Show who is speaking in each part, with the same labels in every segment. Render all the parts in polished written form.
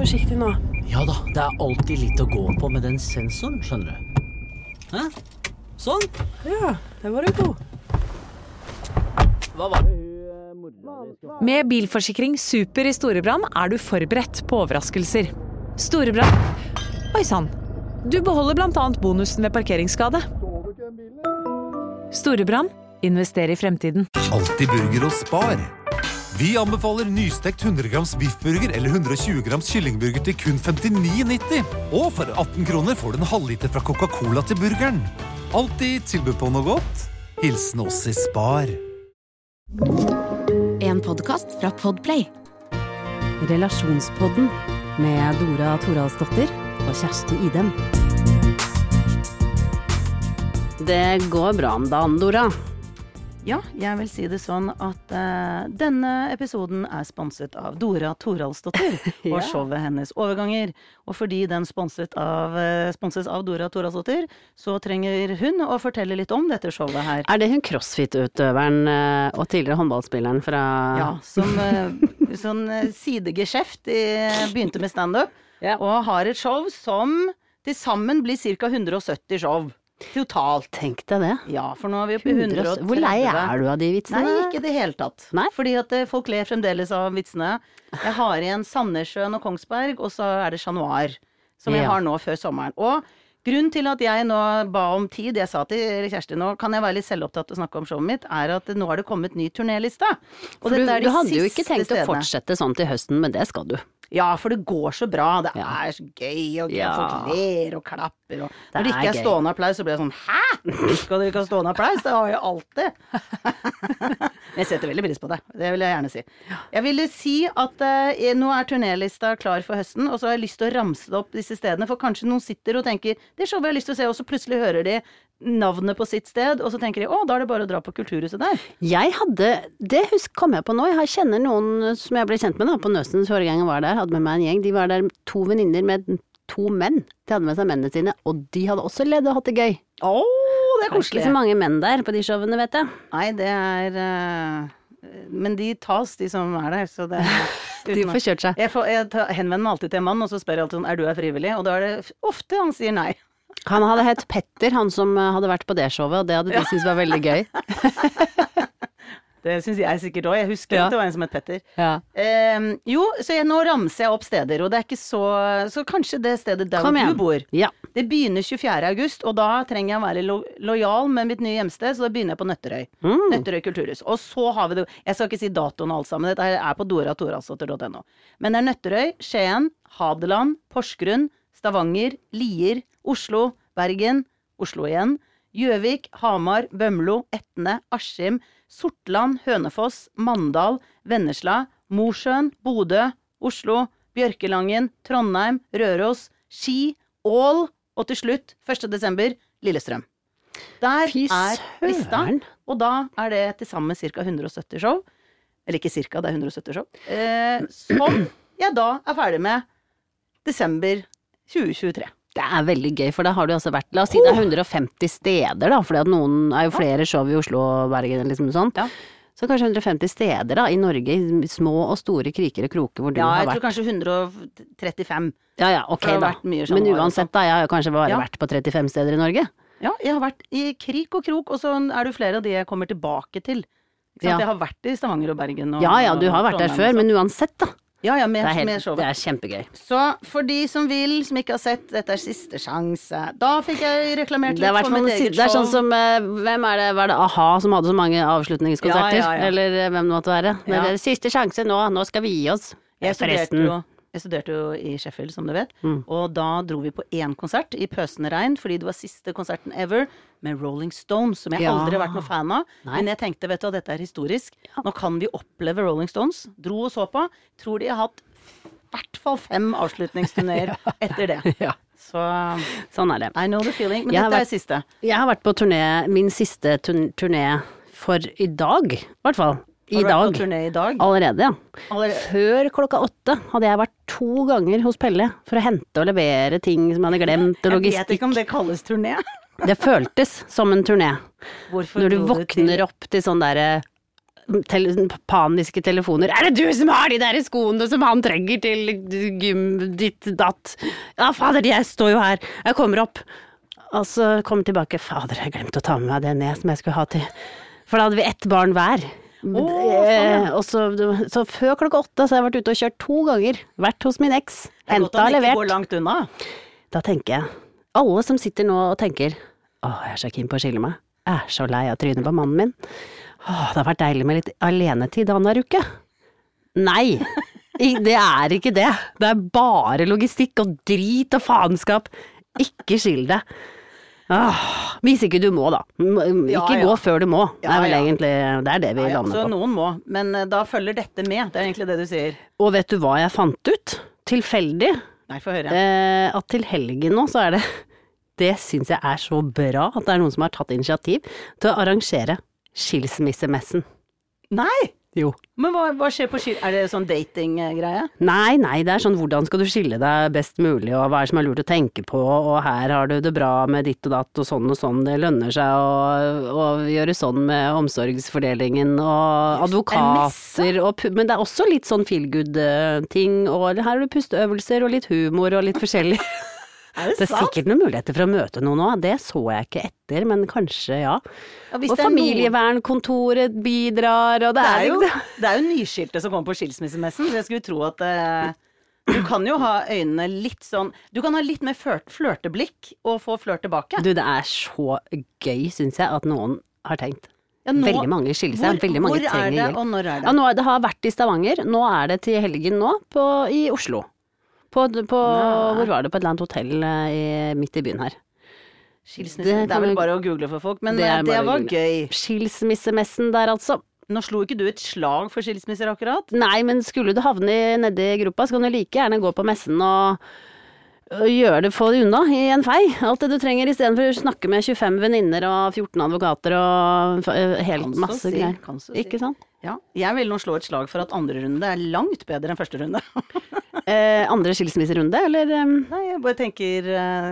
Speaker 1: forsiktig nå.
Speaker 2: Ja da, det alltid litt å gå på med den sensoren, skjønner du. Hæ? Sånn?
Speaker 1: Ja, det var du god.
Speaker 2: Hva var det?
Speaker 3: Med bilforsikring Super i Storebrand du forberedt på overraskelser. Storebrand. Oi sann. Du beholder blant annet bonusen ved parkeringsskade. Storebrand. Invester i fremtiden.
Speaker 4: Alltid burger og spar. Vi anbefaler nystekt 100 grams biffburger eller 120 grams kyllingburger til kun 59,90. Og for 18 kroner får du en halvliter fra Coca-Cola til burgeren. Alltid tilbud på noe godt. Hilsen oss i Spar.
Speaker 5: En podcast fra Podplay. Relasjonspodden med Dora Toralsdottir og Kjersti Idem. Det går bra om dagen, Dora.
Speaker 6: Ja, jeg vil si det sånn at denne episoden sponset av Dora Toralsdottir og showet hennes Overganger. Og fordi den sponses av Dora Toralsdottir, så trenger hun å fortelle litt om dette showet her.
Speaker 5: Det hun crossfit-utøveren og tidligere håndballspilleren fra...
Speaker 6: Ja, som sånn sidegeskjeft begynte med stand-up, og har et show som til sammen blir ca. 170 show. Totalt.
Speaker 5: Tenk deg det.
Speaker 6: Ja, for nå vi oppe i 130.
Speaker 5: Hvor lei du av de vitsene?
Speaker 6: Nei, ikke det helt tatt.
Speaker 5: Nei?
Speaker 6: Fordi at folk ler fremdeles av vitsene. Jeg har igjen Sandnessjøen og Kongsberg, og så det Chat Noir, som jeg har nå før sommeren. Og grunnen til at jeg nå ba om tid, jeg sa til Kjersti nå, kan jeg være litt selvopptatt og snakke om showet mitt, at nå har det kommet ny turnéliste. Og
Speaker 5: du hadde jo ikke tenkt å fortsette sånn til høsten, men det skal du.
Speaker 6: Ja, for det går så bra. Det så gøy, og folk ler og klapper. Og når det ikke stående applaus, så blir det sånn, hæ? Skal dere ikke ha stående applaus? Det har jeg alltid. Jeg setter veldig pris på det. Det vil jeg gjerne si. Jeg ville si at nå turnélista klar for høsten, og så har jeg lyst til å ramse det opp disse stedene, for kanskje noen sitter og tenker, det showet jeg har lyst til å se, og så plutselig hører de navnet på sitt sted, og så tenker de, da det bare å dra på Kulturhuset der.
Speaker 5: Kom jeg på nå, jeg kjenner noen som jeg ble kjent med da, på Nøsten forrige gang jeg var der, hadde med meg en gjeng, de var der 2 venninner med 2 menn, de hadde med seg mennene sine, og de hadde også ledd og hatt det gøy.
Speaker 6: Det koselig.
Speaker 5: Ikke så mange menn der på de showene, vet jeg.
Speaker 6: Nei, det men de tas, de som der, så det
Speaker 5: de får kjørt seg.
Speaker 6: Jeg henvender meg alltid til en mann, og så spør jeg alltid sånn, du frivillig? Og da det ofte han sier nei.
Speaker 5: Han hadde hett Petter, han som hadde vært på det showet, og det hadde de syntes var veldig gøy.
Speaker 6: Det synes jeg sikkert også. Jeg husker at det var en som het Petter.
Speaker 5: Ja.
Speaker 6: Så nå ramser jeg opp steder, og det ikke så kanskje det stedet der du bor.
Speaker 5: Ja.
Speaker 6: Det begynner 24. august, og da trenger jeg å være lojal med mitt nye hjemsted, så da begynner jeg på Nøtterøy. Nøtterøy Kulturhus. Og så har vi det, jeg skal ikke si datoen og alt sammen, dette på doratoralsdottir.no. Men det Nøtterøy, Skien, Hadeland, Porsgrunn, Stavanger, Lier, Oslo, Bergen, Oslo igjen, Gjøvik, Hamar, Bømlo, Etne, Askim, Sortland, Hønefoss, Mandal, Vennesla, Mosjøen, Bodø, Oslo, Bjørkelangen, Trondheim, Røros, Ski, Ål, og til slutt, 1. desember, Lillestrøm. Der lista, og da det til sammen cirka 170 show, eller ikke cirka, det 170 show, som jeg da ferdig med desember 2023.
Speaker 5: Det veldig gøy, for da har du altså vært, la oss si det 150 steder da, fordi at noen jo flere show i Oslo og Bergen, liksom sånn. Ja. Så kanskje 150 steder da, i Norge, i små og store kriker og kroker hvor du har vært. Ja, jeg
Speaker 6: tror kanskje 135.
Speaker 5: Ja, ok da. Men uansett da, jeg har kanskje bare vært på 35 steder i Norge.
Speaker 6: Ja, jeg har vært i krik og krok, og så det flere av de jeg kommer tilbake til. Jeg har vært i Stavanger og Bergen. Og,
Speaker 5: ja, du har vært der før, men uansett da.
Speaker 6: Ja, med showet.
Speaker 5: Det kjempegøy.
Speaker 6: Så for de som vil, som ikke har sett, dette siste sjanse. Da fikk jeg reklamert litt for mitt eget show.
Speaker 5: Det sånn som, hvem det? Var det A-ha som hadde så mange avslutningskonserter? Ja. Eller hvem det måtte være? Det siste sjanse nå skal vi gi oss.
Speaker 6: Jeg studerte jo i Sheffield, som du vet, og da dro vi på 1 konsert i pøsende regn, fordi det var siste konserten ever med Rolling Stones, som jeg aldri har vært noen fan av. Nei. Men jeg tenkte, vet du, dette historisk. Ja. Nå kan vi oppleve Rolling Stones. Dro og så på. Tror de har hatt i hvert fall 5 avslutningsturnéer etter det. Ja.
Speaker 5: Sånn det.
Speaker 6: I know the feeling, men dette siste.
Speaker 5: Jeg har vært på min siste turné for i dag, i hvert fall. I dag. Allerede, ja. Før klokka 8 hadde jeg vært 2 ganger hos Pelle for å hente og levere ting som jeg hadde glemt, og logistikk.
Speaker 6: Jeg vet ikke om det kalles turné.
Speaker 5: Det føltes som en turné. Når du våkner opp til sånn der paniske telefoner. Er det du som har de der skoene som han trenger til gym ditt datt? Ja, fader, jeg står jo her. Jeg kommer opp. Og så kom jeg tilbake. Fader, jeg glemte å ta med meg det ned som jeg skulle ha til. For da hadde vi 1 barn hver. Sånn. Og så før klokka 8 så har jeg vært ute og kjørt 2 ganger. Vært hos min eks. Hentet og levert.
Speaker 6: Går langt unna. Da
Speaker 5: tenker jeg, alle som sitter nå og tenker, jeg er så keen på å skille meg. Jeg er så lei av trynet på mannen min. Det har vært deilig med litt alenetid annenhver uke. Nei, det er ikke det. Det er bare logistikk og drit og faenskap. Ikke skill deg. Hvis ikke du må da. Ikke gå før du må. Det er vel egentlig, det er det vi lander på.
Speaker 6: Så noen må, men da følger dette med. Det er egentlig det du sier.
Speaker 5: Og vet du hva jeg fant ut? Tilfeldig.
Speaker 6: Nei, få høre.
Speaker 5: At til helgen nå så er det synes jeg er så bra at det er noen som har tatt initiativ til å arrangere skilsmissemessen.
Speaker 6: Nei!
Speaker 5: Jo.
Speaker 6: Men hva skjer på Er det sånn dating-greie?
Speaker 5: Nei, det er sånn hvordan skal du skille deg best mulig, og hva er det som er lurt å tenke på, og her har du det bra med ditt og datt, og sånn, det lønner seg å gjøre sånn med omsorgsfordelingen, og advokater, men det er også litt sånn feel-good-ting, og her har du pusteøvelser, og litt humor, og litt forskjellig. Det er sikkert noen muligheter for å møte noen nå, det så jeg ikke etter, men kanskje og familievernkontoret bidrar, og det
Speaker 6: er jo nyskilte som kommer på skilsmissemessen, så jeg skulle tro at du kan jo ha øynene litt sånn, du kan ha litt mer flørteblikk og få flørt tilbake.
Speaker 5: Du, det er så gøy, synes jeg, at noen har tenkt. Veldig mange skiller seg, veldig mange trenger hjelp.
Speaker 6: Hvor er det, og når er det?
Speaker 5: Ja, det har vært i Stavanger, nå er det til helgen nå, i Oslo. Hvor var det? På et eller annet hotell midt i byen her.
Speaker 6: Det er vel bare å google for folk, men det var gøy.
Speaker 5: Skilsmissemessen der altså.
Speaker 6: Nå slo ikke du et slag for skilsmisser akkurat?
Speaker 5: Nei, men skulle du havne nede i gruppa, så kan du like gjerne gå på messen og få det unna i en fei. Alt det du trenger, i stedet for å snakke med 25 venninner og 14 advokater og helt masse greier. Ikke sant?
Speaker 6: Ja, jeg vil nå slå et slag for at andre runde er langt bedre enn første runde.
Speaker 5: Andre skilsmisserunde, eller?
Speaker 6: Nei, jeg bare tenker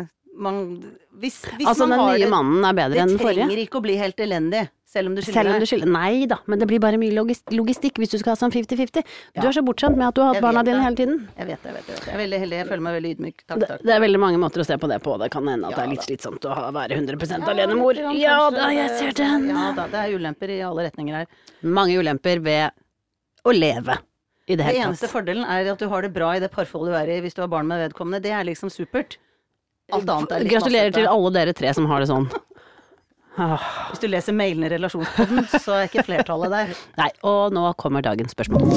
Speaker 6: hvis
Speaker 5: altså den nye mannen er bedre enn den forrige?
Speaker 6: Det trenger ikke å bli helt elendig, selv om du skiller deg.
Speaker 5: Nei da, men det blir bare mye logistikk hvis du skal ha sånn 50-50. Du er så bortskjemt med at du har hatt barna dine hele tiden.
Speaker 6: Jeg vet det. Jeg er veldig heldig, jeg føler meg veldig ydmyk. Takk.
Speaker 5: Det er veldig mange måter å se på det på. Det kan hende at det er litt slitsomt å være 100% alenemor. Ja da, jeg ser den.
Speaker 6: Ja da, det er ulemper i alle retninger her.
Speaker 5: Mange ulemper ved å leve. Det
Speaker 6: eneste fordelen er at du har det bra i det parforholdet du er i hvis du har barn med vedkommende. Det er liksom supert. Alt annet er litt
Speaker 5: gratulerer til alle dere 3 som har det sånn.
Speaker 6: Hvis du leser mailene i relasjonspodden, så er ikke flertallet der.
Speaker 5: Nei, og nå kommer dagens spørsmål.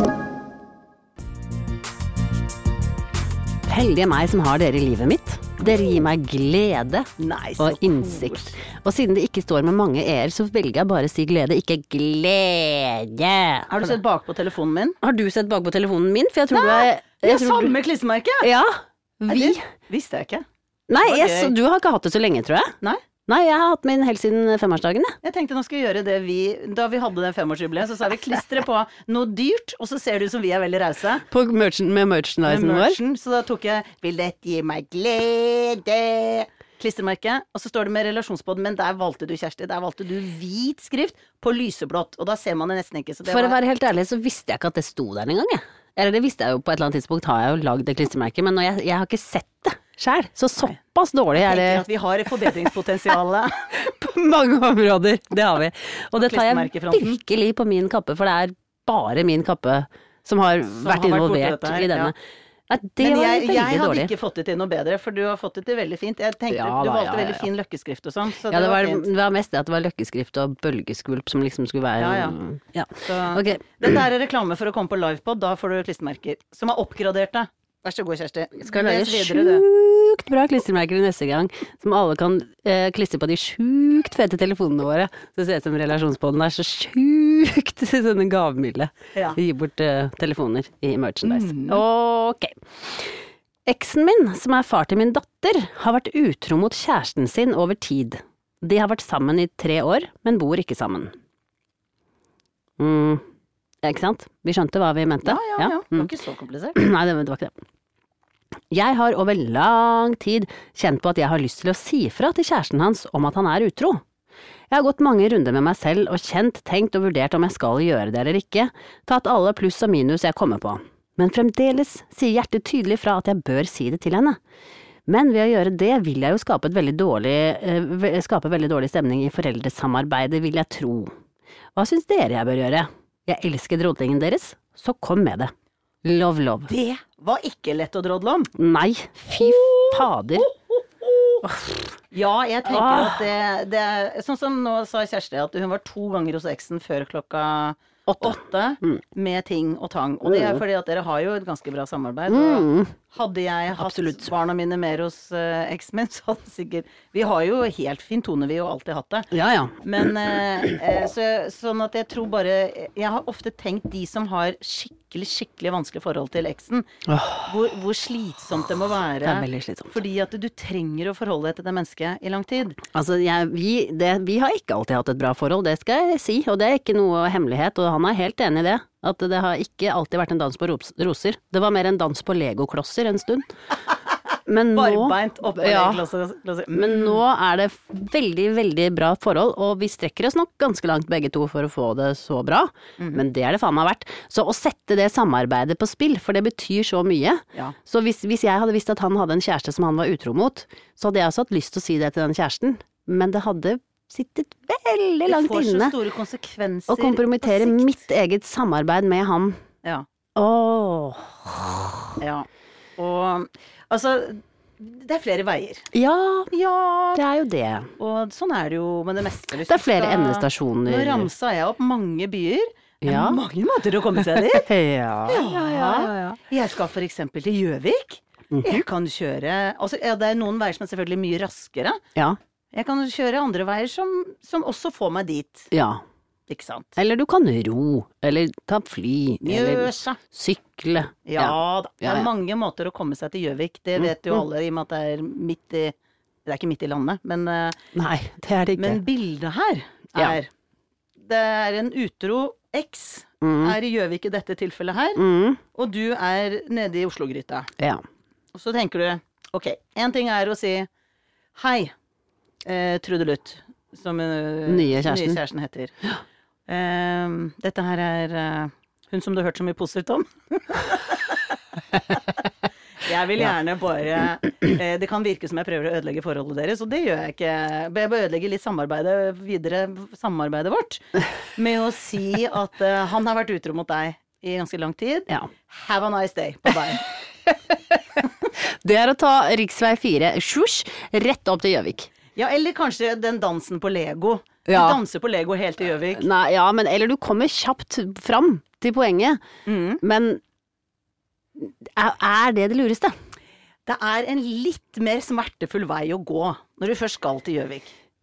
Speaker 5: Heldige meg som har dere i livet mitt. Dere gir meg glede og innsikt. Og siden det ikke står med mange e-er, så velger jeg bare å si glede, ikke glede.
Speaker 6: Har du sett bak på telefonen min?
Speaker 5: Har du sett bak på telefonen min? For jeg tror
Speaker 6: det er samme klistremerke.
Speaker 5: Ja,
Speaker 6: Visste jeg ikke.
Speaker 5: Nei, du har ikke hatt det så lenge, tror jeg. Nei, jeg har hatt min helt siden 5-årsdagen.
Speaker 6: Jeg tenkte nå skal vi gjøre det da vi hadde den 5-årsjubileet, så sa vi klistre på noe dyrt, og så ser det ut som vi er veldig rause.
Speaker 5: Med merchandisen vår.
Speaker 6: Så da tok jeg, vil dette gi meg glede, klistremerke, og så står det med relasjonspodden, men der valgte du, Kjersti, der valgte du hvit skrift på lyseblått, og da ser man det nesten ikke. Så det
Speaker 5: For å være helt ærlig, så visste jeg ikke at det sto der en gang, jeg. Eller det visste jeg jo på et eller annet tidspunkt, har jeg jo lagd det klistremerket, men jeg har ikke sett det selv. Så såpass dårlig er det.
Speaker 6: Jeg tenker at vi har et forbedringspotensial
Speaker 5: på mange områder, det har vi. Og det tar jeg virkelig på min kappe, for det er bare min kappe som har vært involvert i denne.
Speaker 6: Men jeg hadde ikke fått det til noe bedre, for du har fått det til veldig fint. Jeg tenkte du valgte veldig fin løkkeskrift og sånn, så
Speaker 5: det var fint. Det var mest det at det var løkkeskrift og bølgeskvulp som liksom skulle være
Speaker 6: Okay. Dette er reklame for å komme på livepod, da får du klistremerker som er oppgraderte. Vær så god, Kjersti.
Speaker 5: Skal lage sjukt bra klistremerker neste gang, som alle kan klistre på de sjukt fete telefonene våre. Så ser det ut som relasjonspodden er så sjukt sånne gavmilde. Vi gir bort telefoner i merchandise. Ok. Eksen min, som er far til min datter, har vært utro mot kjæresten sin over tid. De har vært sammen i 3 år, men bor ikke sammen. Ikke sant? Vi skjønte hva vi mente.
Speaker 6: Ja. Det var ikke så komplisert.
Speaker 5: Nei, det var ikke det. Jeg har over lang tid kjent på at jeg har lyst til å si fra til kjæresten hans om at han er utro. Jeg har gått mange runder med meg selv og kjent, tenkt og vurdert om jeg skal gjøre det eller ikke, tatt alle pluss og minus jeg kommer på. Men fremdeles sier hjertet tydelig fra at jeg bør si det til henne. Men ved å gjøre det vil jeg jo skape veldig dårlig stemning i foreldresamarbeidet, vil jeg tro. Hva synes dere jeg bør gjøre? Jeg elsker drodlingen deres, så kom med det. Love, love.
Speaker 6: Det var ikke lett å drodle om.
Speaker 5: Nei, fy fader.
Speaker 6: Ja, jeg tenker at det er sånn som nå sa Kjersti, at hun var 2 ganger hos eksen før klokka 8 med ting og tang. Og det er fordi at dere har jo et ganske bra samarbeid. Og hadde jeg hatt barna mine mer hos eksen min, så hadde sikkert vi har jo helt fin tone, vi har jo alltid hatt det.
Speaker 5: Ja.
Speaker 6: Men sånn at jeg tror bare jeg har ofte tenkt de som har skikkelig vanskelig forhold til eksen, hvor slitsomt det må være.
Speaker 5: Det er veldig slitsomt.
Speaker 6: Fordi at du trenger å forholde deg til det mennesket i lang tid.
Speaker 5: Altså, vi har ikke alltid hatt et bra forhold, det skal jeg si, og det er ikke noe hemmelighet, og han er helt enig i det. At det har ikke alltid vært en dans på roser. Det var mer en dans på legoklosser en stund. Men
Speaker 6: Barbeint opp på legoklosser.
Speaker 5: Men nå er det veldig bra forhold, og vi strekker oss nok ganske langt begge to for å få det så bra. Men det er det faen meg verdt. Så å sette det samarbeidet på spill, for det betyr så mye. Ja. Så hvis jeg hadde visst at han hadde en kjæreste som han var utro mot, så hadde jeg også hatt lyst til å si det til den kjæresten. Men det hadde sittet veldig langt inne.
Speaker 6: Det får så store konsekvenser.
Speaker 5: Og kompromittere mitt eget samarbeid med han.
Speaker 6: Ja. Ja. Og altså, det er flere veier.
Speaker 5: Ja, det er jo det.
Speaker 6: Og sånn er det jo med det meste.
Speaker 5: Det er flere endestasjoner.
Speaker 6: Nå ramsa jeg opp mange byer. Det er mange måter å komme seg dit.
Speaker 5: Ja.
Speaker 6: Jeg skal for eksempel til Gjøvik. Jeg kan kjøre, altså det er noen veier som er selvfølgelig mye raskere. Ja. Jeg kan kjøre andre veier som også får meg dit. Ja. Ikke sant?
Speaker 5: Eller du kan ro, eller ta fly, eller sykle.
Speaker 6: Ja da, det er mange måter å komme seg til Gjøvik. Det vet jo alle, i og med at det er det er ikke midt i landet, men
Speaker 5: nei, det er det ikke.
Speaker 6: Men bildet her det er en utro eks er i Gjøvik i dette tilfellet her, og du er nede i Oslo-gryta. Ja. Og så tenker du, ok, en ting er å si hei, Trudelutt, som nye kjæresten heter. Dette her er hun som du har hørt så mye positivt om. Jeg vil gjerne bare det kan virke som jeg prøver å ødelegge forholdet deres, og det gjør jeg ikke. Jeg bare ødelegger litt samarbeidet vårt med å si at han har vært utro mot deg i ganske lang tid. Have a nice day. Bye-bye.
Speaker 5: Det er å ta riksvei 4 rett opp til Gjøvik.
Speaker 6: Ja, eller kanskje den dansen på Lego. Du danser på Lego helt til Gjøvik.
Speaker 5: Nei, eller du kommer kjapt fram til poenget. Men er det lureste?
Speaker 6: Det er en litt mer smertefull vei å gå når du først skal til Gjøvik.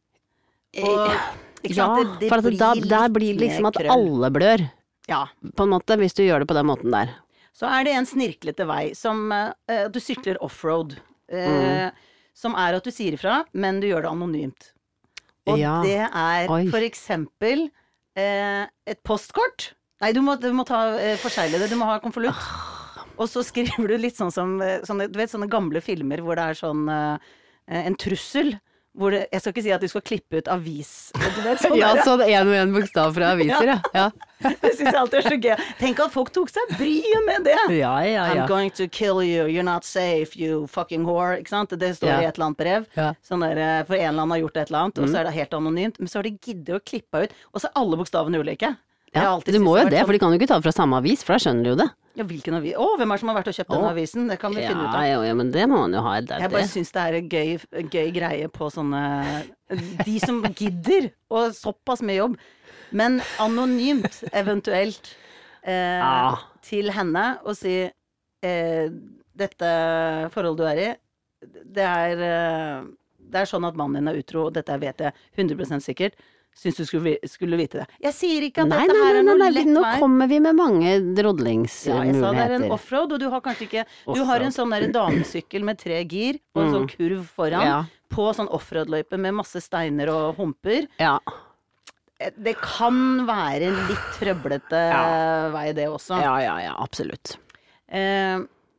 Speaker 5: For der blir liksom at alle blør. Ja. På en måte, hvis du gjør det på den måten der.
Speaker 6: Så er det en snirklete vei som du sykler offroad. Som er at du sier ifra, men du gjør det anonymt. Og det er for eksempel et postkort. Nei, du må ta forsegle det, du må ha konvolutt. Og så skriver du litt sånn som du vet, sånne gamle filmer hvor det er sånn en trussel. Hvor jeg skal ikke si at du skal klippe ut avis. Du vet, sånn
Speaker 5: sånn en og en bokstav fra aviser, ja.
Speaker 6: Det synes jeg alltid er så gøy. Tenk at folk tok seg bryet med det. I'm going to kill you, you're not safe, you fucking whore. Ikke sant? Det står i et eller annet brev. Sånn der, for en eller annen har gjort et eller annet, og så er det helt anonymt. Men så har de giddet å klippe ut, og så er alle bokstavene ulike.
Speaker 5: Du må jo det, for de kan jo ikke ta det fra samme avis, for da skjønner du jo det.
Speaker 6: Ja, hvilken avis? Hvem er det som har vært og kjøpt denne avisen? Det kan vi finne ut av.
Speaker 5: Ja, men det må man jo ha.
Speaker 6: Jeg bare synes det er en gøy greie på sånne de som gidder, og såpass med jobb. Men anonymt, eventuelt, til henne, og si dette forholdet du er i, det er sånn at mannen din er utro, og dette vet jeg 100% sikkert. Syns du skulle vite det. Jeg sier ikke at dette her er noe lett vei.
Speaker 5: Nå kommer vi med mange drodlingsmuligheter.
Speaker 6: Jeg sa det er en offroad, og du har kanskje ikke du har en sånn der damesykkel med 3 gir og en sånn kurv foran på sånn offroad-løype med masse steiner og humper. Ja. Det kan være en litt trøblete vei det også.
Speaker 5: Ja, absolutt.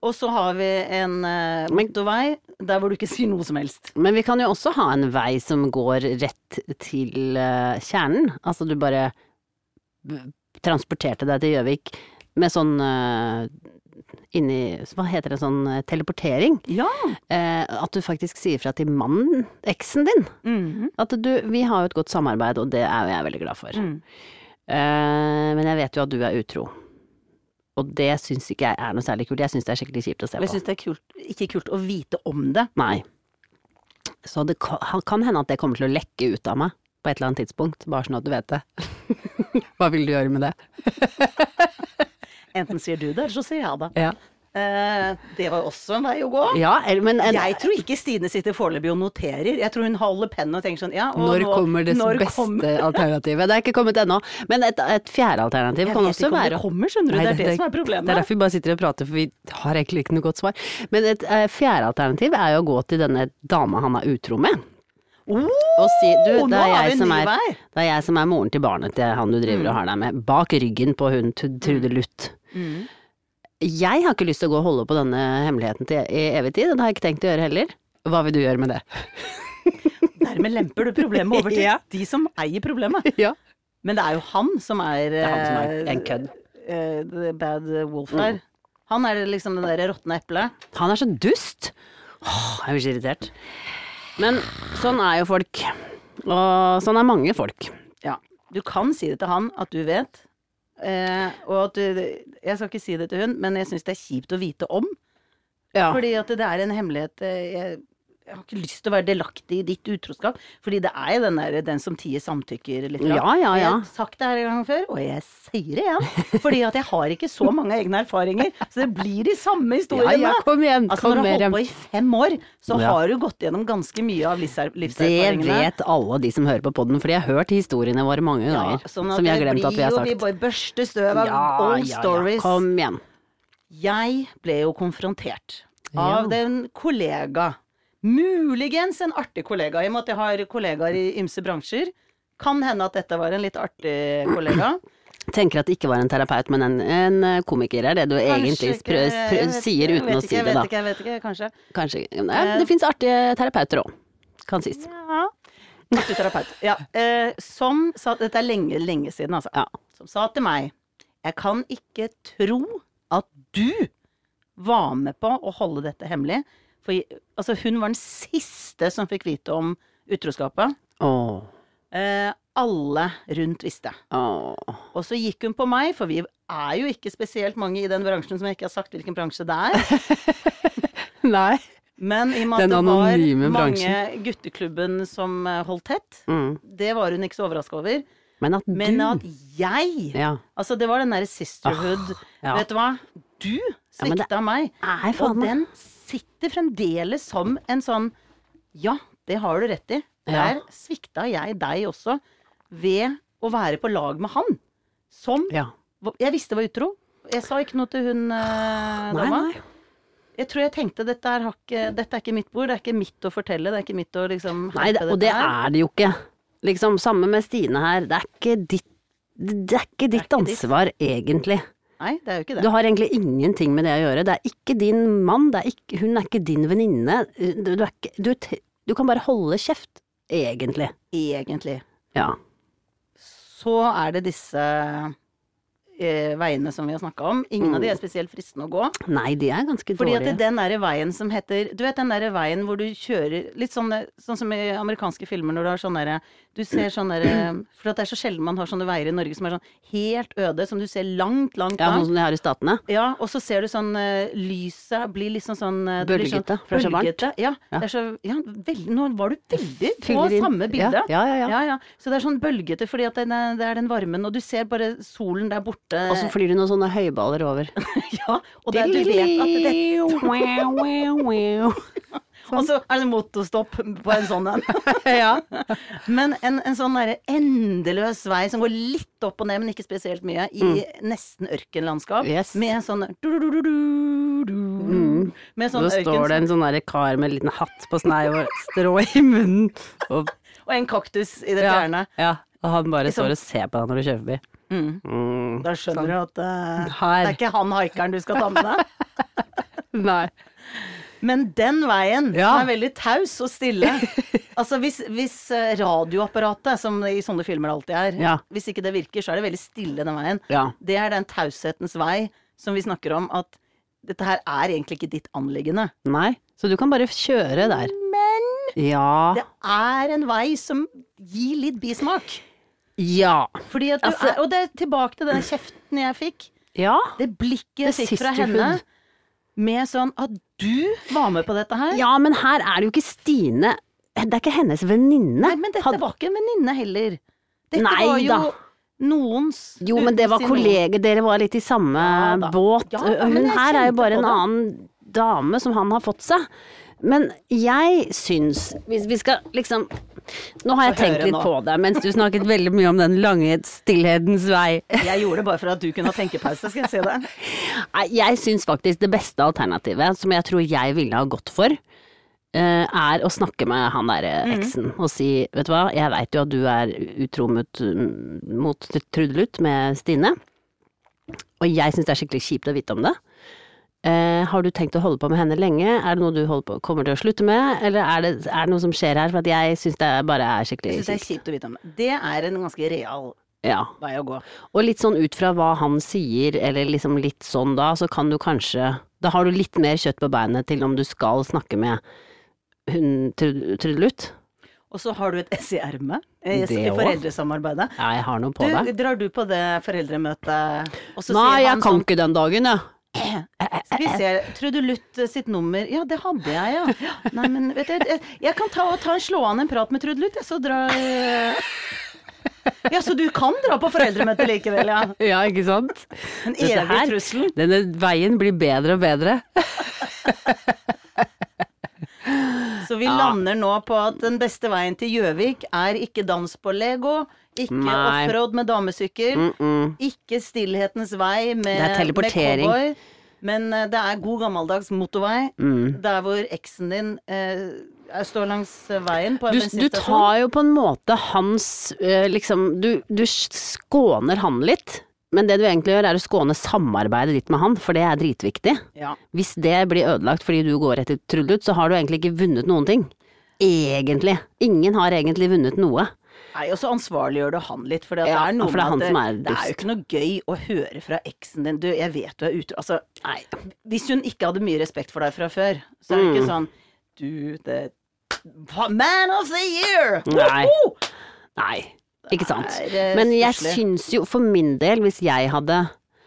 Speaker 6: Og så har vi en motorvei der hvor du ikke sier noe som helst.
Speaker 5: Men vi kan jo også ha en vei som går rett til kjernen. Altså du bare transporterte deg til Gjøvik med sånn inni, hva heter det, sånn teleportering?
Speaker 6: Ja.
Speaker 5: At du faktisk sier fra til mannen, eksen din. At vi har jo et godt samarbeid, og det er jo jeg veldig glad for. Men jeg vet jo at du er utro. Og det syns ikke jeg er noe særlig kult. Jeg syns det er skikkelig kjipt å se på.
Speaker 6: Jeg syns det er ikke kult å vite om det.
Speaker 5: Nei. Så det kan hende at det kommer til å lekke ut av meg på et eller annet tidspunkt, bare sånn at du vet det. Hva vil du gjøre med det?
Speaker 6: Enten sier du det, eller så sier jeg det.
Speaker 5: Ja.
Speaker 6: Det var også en vei å gå.
Speaker 5: Ja, men
Speaker 6: jeg tror ikke Stine sitter foreløpig og noterer. Jeg tror hun holder pennen og tenker sånn, ja, og
Speaker 5: når kommer det beste alternativet? Det er ikke kommet ennå. Men et fjerde alternativ kan også være...
Speaker 6: Jeg vet ikke om det kommer, skjønner du. Det er det som er problemet.
Speaker 5: Det er derfor vi bare sitter og prater, for vi har egentlig ikke noe godt svar. Men et fjerde alternativ er jo å gå til denne dama han er utro med. Og si, det er jeg som er moren til barnet til han du driver og har deg med, bak ryggen på hun Trude Lutt. Jeg har ikke lyst til å gå og holde på denne hemmeligheten til i evig tid, det har jeg ikke tenkt å gjøre heller. Hva vil du gjøre med det?
Speaker 6: Dermed lemper du problemet over til de som eier problemet.
Speaker 5: Ja.
Speaker 6: Men det er jo han som er,
Speaker 5: det er han som er en kødd.
Speaker 6: The bad wolf der. Han er liksom det der råtne eplet.
Speaker 5: Han er så dust. Jeg er jo så irritert. Men sånn er jo folk, og sånn er mange folk.
Speaker 6: Ja, du kan si det til han at du vet, og at jeg skal ikke si det til hun, men jeg synes det er kjipt å vite om. Ja. Fordi at det er en hemmelighet, jeg har ikke lyst til å være delaktig i ditt utroskap, fordi det er jo den som tier samtykker litt.
Speaker 5: Ja.
Speaker 6: Jeg har sagt det her en gang før, og jeg sier det igjen, fordi at jeg har ikke så mange egne erfaringer, så det blir de samme historiene.
Speaker 5: Ja, kom igjen,
Speaker 6: altså når du har holdt på i 5 år, så har du gått gjennom ganske mye av livserfaringene.
Speaker 5: Det vet alle de som hører på podden, fordi jeg har hørt historiene våre mange ganger,
Speaker 6: sånn
Speaker 5: som vi har glemt at vi har sagt.
Speaker 6: Vi bare børster støv av old stories.
Speaker 5: Kom igjen.
Speaker 6: Jeg ble jo konfrontert av den kollega, muligens en artig kollega, i og med at jeg har kollegaer i ymse bransjer. Kan hende at dette var en litt artig kollega.
Speaker 5: Tenker at det ikke var en terapeut, men en komiker er det du egentlig sier uten å si det da.
Speaker 6: Jeg vet ikke, kanskje.
Speaker 5: Nei, det finnes artige terapeuter også, kan sies.
Speaker 6: Ja, artig terapeut. Ja, som sa, dette er lenge siden altså, som sa til meg, jeg kan ikke tro at du var med på å holde dette hemmelig. For altså, hun var den siste som fikk vite om utroskapet. Alle rundt visste. Og så gikk hun på meg, for vi er jo ikke spesielt mange i den bransjen som jeg ikke har sagt hvilken bransje det er.
Speaker 5: Nei.
Speaker 6: Men i og med at det var mange gutteklubben som holdt tett, det var hun ikke så overrasket over. Men at jeg, altså det var den der sisterhood, vet du hva? Du svikta meg, og den sitter fremdeles som en sånn, ja, det har du rett i. Der svikta jeg deg også ved å være på lag med han. Som, jeg visste var utro. Jeg sa ikke noe til hun dama. Jeg tror jeg tenkte, dette er ikke mitt bord, det er ikke mitt å fortelle, det er ikke mitt å liksom...
Speaker 5: Nei, og det er det jo ikke. Liksom, samme med Stine her, det er ikke ditt ansvar egentlig.
Speaker 6: Nei, det er jo ikke det.
Speaker 5: Du har egentlig ingenting med det å gjøre. Det er ikke din mann, hun er ikke din venninne. Du kan bare holde kjeft, egentlig.
Speaker 6: Egentlig.
Speaker 5: Ja.
Speaker 6: Så er det disse veiene som vi har snakket om. Ingen av de er spesielt fristende å gå.
Speaker 5: Nei, de er ganske dårlige.
Speaker 6: Fordi at den der veien som heter, du vet den der veien hvor du kjører, litt sånn som i amerikanske filmer når du har sånn der, du ser sånn der, for at det er så sjelden man har sånne veier i Norge som er sånn helt øde, som du ser langt.
Speaker 5: Ja, noe som de har i statene.
Speaker 6: Ja, og så ser du sånn, lyset blir liksom sånn...
Speaker 5: Bølgete, for det er så varmt.
Speaker 6: Ja, det er så, nå var du veldig på samme bilde.
Speaker 5: Ja.
Speaker 6: Så det er sånn bølgete, fordi at det er den varmen, og du ser bare solen der borte.
Speaker 5: Og så flyr det noen sånne høyballer over.
Speaker 6: Ja, og du vet at det... Og så er det motorstopp på en sånn en.
Speaker 5: Ja.
Speaker 6: Men en sånn der endeløs vei som går litt opp og ned, men ikke spesielt mye, i nesten ørkenlandskap.
Speaker 5: Yes.
Speaker 6: Med en sånn med sånn
Speaker 5: så står det en sånn der kar med en liten hatt på snei og strå i munnen. Og
Speaker 6: en kaktus i det fjerne.
Speaker 5: Ja, og han bare står og ser på deg når du kjører forbi.
Speaker 6: Da skjønner du at det er ikke han haikeren du skal ta med deg.
Speaker 5: Nei.
Speaker 6: Men den veien som er veldig taus og stille. Altså hvis radioapparatet, som i sånne filmer alltid er, hvis ikke det virker, så er det veldig stille den veien.
Speaker 5: Ja.
Speaker 6: Det er den taushetens vei som vi snakker om, at dette her er egentlig ikke ditt anliggende.
Speaker 5: Nei, så du kan bare kjøre der.
Speaker 6: Men det er en vei som gir litt bismak.
Speaker 5: Ja.
Speaker 6: Fordi at og det er tilbake til den kjeften jeg fikk.
Speaker 5: Ja.
Speaker 6: Det blikket jeg fikk fra henne. Med sånn at du var med på dette her.
Speaker 5: Ja, men her er det jo ikke Stine. Det er ikke hennes venninne.
Speaker 6: Nei, men dette var ikke en venninne heller. Dette var jo noens.
Speaker 5: Jo, men det var kolleger, dere var litt i samme båt. Ja, hun her er jo bare en annen dame som han har fått seg. Men jeg syns, hvis vi skal liksom, nå har jeg tenkt litt på det, mens du snakket veldig mye om den lange stillhetens vei.
Speaker 6: Jeg gjorde det bare for at du kunne ha tenkepause, skal jeg si det.
Speaker 5: Nei, jeg syns faktisk det beste alternativet, som jeg tror jeg ville ha gått for, er å snakke med han der eksen og si, vet du hva, jeg vet jo at du er utro mot Trudelutt med Stine, og jeg syns det er skikkelig kjipt å vite om det. Har du tenkt å holde på med henne lenge? Er det noe du kommer til å slutte med? Eller er det noe som skjer her? For at jeg synes det bare er skikkelig
Speaker 6: kjipt. Jeg synes det er kjipt å vite om det. Det er en ganske real vei å gå.
Speaker 5: Og litt sånn ut fra hva han sier, eller liksom litt sånn da, så kan du kanskje, da har du litt mer kjøtt på beinet til om du skal snakke med hun Trudelutt.
Speaker 6: Og så har du et S i ermet i foreldresamarbeidet.
Speaker 5: Ja, jeg har noe på det.
Speaker 6: Drar du på det foreldremøtet?
Speaker 5: Nei, jeg kan ikke den dagen, ja.
Speaker 6: Skal vi se, Trudelutt sitt nummer. Ja, det hadde jeg, ja. Nei, men vet du, jeg kan slå an en prat med Trudelutt, så drar Ja, så du kan dra på foreldremøte likevel, ja.
Speaker 5: Ja, ikke sant?
Speaker 6: En evig trussel.
Speaker 5: Denne veien blir bedre og bedre.
Speaker 6: Så vi lander nå på at den beste veien til Gjøvik er ikke dans på Lego, ikke offroad med damesykkel, ikke stillhetens vei med cowboy, men det er god gammeldags motorvei, der hvor eksen din står langs veien på en bensinstasjon. Du
Speaker 5: tar jo på en måte hans, liksom, du skåner han litt. Men det du egentlig gjør er å skåne samarbeidet ditt med han, for det er dritviktig. Ja. Hvis det blir ødelagt fordi du går etter Trudelutt, så har du egentlig ikke vunnet noen ting. Egentlig. Ingen har egentlig vunnet noe.
Speaker 6: Nei, og så ansvarliggjør du han litt, for det er noe med at det er jo ikke noe gøy å høre fra eksen din. Du, jeg vet du er ute, altså, nei. Hvis hun ikke hadde mye respekt for deg fra før, så er det ikke sånn, man of the year!
Speaker 5: Nei. Ikke sant. Men jeg syns jo for min del, hvis jeg hadde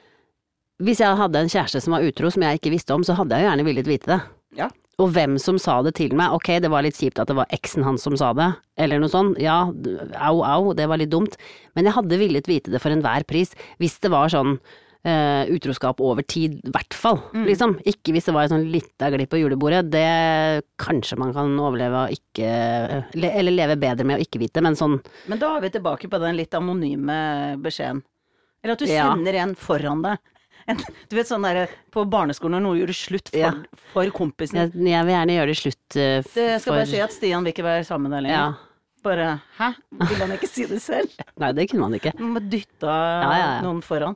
Speaker 5: en kjæreste som var utro som jeg ikke visste om, så hadde jeg jo gjerne villet vite det.
Speaker 6: Ja.
Speaker 5: Og hvem som sa det til meg, ok, det var litt kjipt at det var eksen hans som sa det, eller noe sånt, ja, au, det var litt dumt, men jeg hadde villet vite det for enhver pris, hvis det var sånn utroskap over tid, i hvert fall, liksom. Ikke hvis det var en sånn lite glipp på julebordet, det kanskje man kan overleve og ikke, eller leve bedre med å ikke vite, men sånn.
Speaker 6: Men da er vi tilbake på den litt anonyme beskjeden. Eller at du sender en foran deg. Du vet sånn der på barneskolen når noe gjorde slutt for kompisen.
Speaker 5: Jeg vil gjerne gjøre det slutt for...
Speaker 6: Det skal bare si at Stian vil ikke være sammen der lenger. Ja. Bare, vil han ikke si det selv?
Speaker 5: Nei, det kunne man ikke.
Speaker 6: Man må dytte noen foran.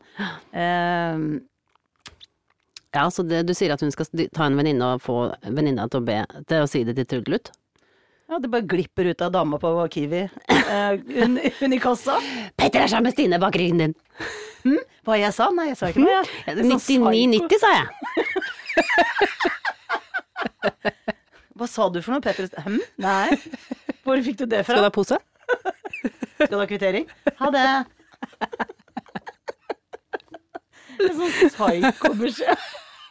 Speaker 5: Ja, så du sier at hun skal ta en venninne og få venninna til å si det til Trudelutt?
Speaker 6: Ja, det bare glipper ut av dama på Kiwi. Hun i kassa.
Speaker 5: Petter er sammen med Stine bak ryggen din.
Speaker 6: Hva jeg sa? Nei, jeg sa ikke noe.
Speaker 5: 99,90 sa jeg.
Speaker 6: Hva sa du for noe, Petter? Nei. Hvor fikk du det fra?
Speaker 5: Skal du ha pose?
Speaker 6: Skal du ha kvittering? Ha det. En sånn psyko-beskjed.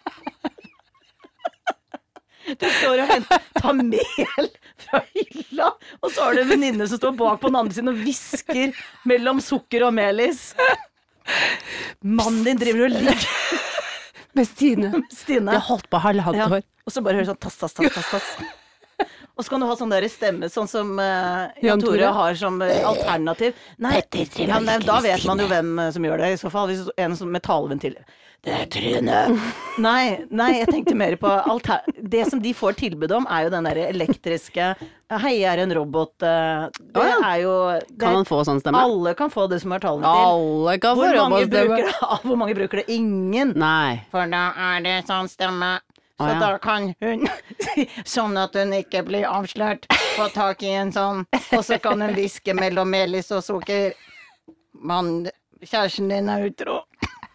Speaker 6: Du står og tar mel fra hylla, og så har du en venninne som står bak på den andre siden og visker mellom sukker og melis. Mannen din driver og ligger
Speaker 5: med Stine.
Speaker 6: Det
Speaker 5: har holdt på halvannet år.
Speaker 6: Og så bare hører sånn tass. Og så kan du ha sånn der stemme, sånn som Jan Tore har som alternativ. Nei, da vet man jo hvem som gjør det. I så fall hvis en som med taleventil. Det er Trine. Nei, jeg tenkte mer på det som de får tilbud om, er jo den der elektriske hei, jeg er en robot. Det er jo
Speaker 5: kan man få sånn stemme?
Speaker 6: Alle kan få det som er taleventil.
Speaker 5: Alle kan få robotstemme.
Speaker 6: Hvor mange bruker det? Ingen.
Speaker 5: Nei.
Speaker 6: For da er det sånn stemme. Så da kan hun, sånn at hun ikke blir avslørt, få tak i en sånn, og så kan hun viske mellom melis og sukker. Kjæresten din utro.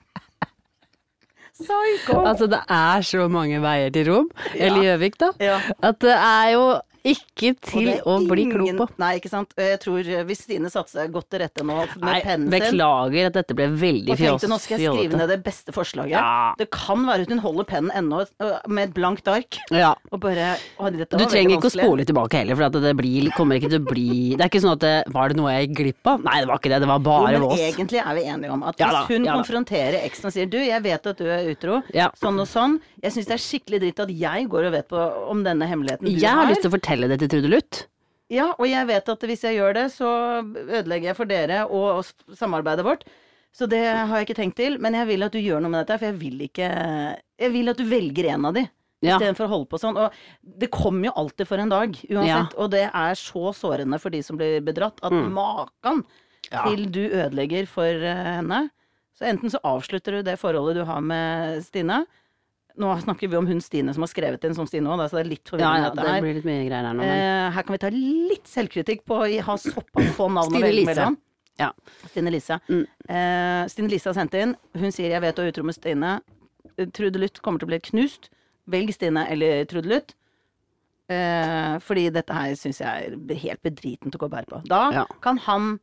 Speaker 6: Psycho.
Speaker 5: Altså, det så mange veier til Rom, eller Gjøvik da, at det jo ikke til å bli klok på.
Speaker 6: Nei, ikke sant? Jeg tror hvis Stine satte seg godt til rette nå med pennen sin.
Speaker 5: Beklager at dette ble veldig
Speaker 6: Og tenkte, nå skal jeg skrive ned det beste forslaget. Det kan være at hun holder pennen ennå med et blankt ark. Og bare,
Speaker 5: du trenger ikke å spole tilbake heller, for at det kommer ikke til å bli, det ikke sånn at var det noe jeg gikk glipp av? Nei, det var ikke det var bare
Speaker 6: men
Speaker 5: vås.
Speaker 6: Egentlig vi enige om at hvis hun konfronterer eksen og sier, du, jeg vet at du utro, sånn og sånn, jeg synes det skikkelig dritt at jeg går og vet på om denne hemmeligheten du
Speaker 5: Jeg har lyst til å fortelle det til Trude Lutt.
Speaker 6: Ja, og jeg vet at hvis jeg gjør det, så ødelegger jeg for dere og samarbeidet vårt. Så det har jeg ikke tenkt til, men jeg vil at du gjør noe med dette, for jeg vil at du velger en av de, i stedet for å holde på sånn. Og det kommer jo alltid for en dag, uansett, og det så sårende for de som blir bedratt, at maken til du ødelegger for henne. Så enten så avslutter du det forholdet du har med Stine. Nå snakker vi om hun Stine som har skrevet inn som Stine også, så det litt forvirrende dette her.
Speaker 5: Det blir litt mye greier her nå.
Speaker 6: Her kan vi ta litt selvkritikk på å ha såpass få navn å velge mellom. Stine Lise. Stine Lise har sendt inn. Hun sier, jeg vet du utro med Stine. Trude Lutt kommer til å bli knust. Velg Stine eller Trude Lutt. Fordi dette her synes jeg helt bedritent å gå og bære på. Da kan han...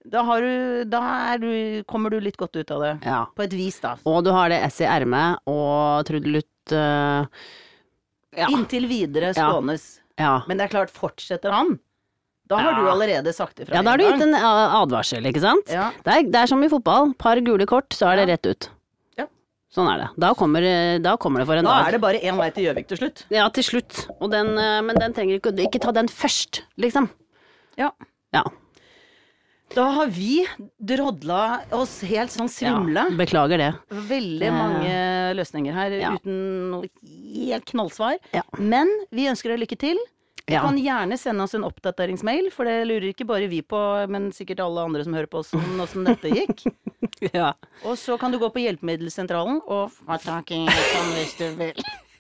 Speaker 6: kommer du litt godt ut av det. På et vis da.
Speaker 5: Og du har det S i ermet, og Trude Lutt
Speaker 6: inntil videre skånes. Men det klart, fortsetter han. Da har du allerede sagt det fra.
Speaker 5: Ja, da har du gitt en advarsel, ikke sant? Det som i fotball. Par gule kort, så det rett ut. Sånn det. Da kommer det for en dag.
Speaker 6: Da det bare en vei til Gjøvik til slutt.
Speaker 5: Ja, til slutt. Og men den trenger ikke ta den først, liksom. Ja.
Speaker 6: Da har vi drodla oss helt sånn svimle.
Speaker 5: Beklager det.
Speaker 6: Veldig mange løsninger her, uten noe helt knallsvar. Men vi ønsker deg lykke til. Du kan gjerne sende oss en oppdateringsmail, for det lurer ikke bare vi på, men sikkert alle andre som hører på oss, hvordan dette gikk. Og så kan du gå på hjelpemiddelsentralen og få tak i sånn hvis du vil.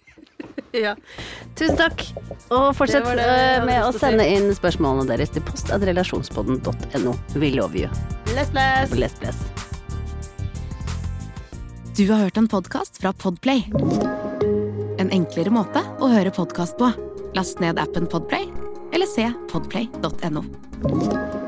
Speaker 5: Tusen takk. Og fortsett med å sende inn spørsmålene deres til post@relasjonspodden.no. We love you.
Speaker 6: Bless, bless.
Speaker 5: Bless, bless.
Speaker 7: Du har hørt en podcast fra Podplay. En enklere måte å høre podcast på. Last ned appen Podplay, eller se podplay.no.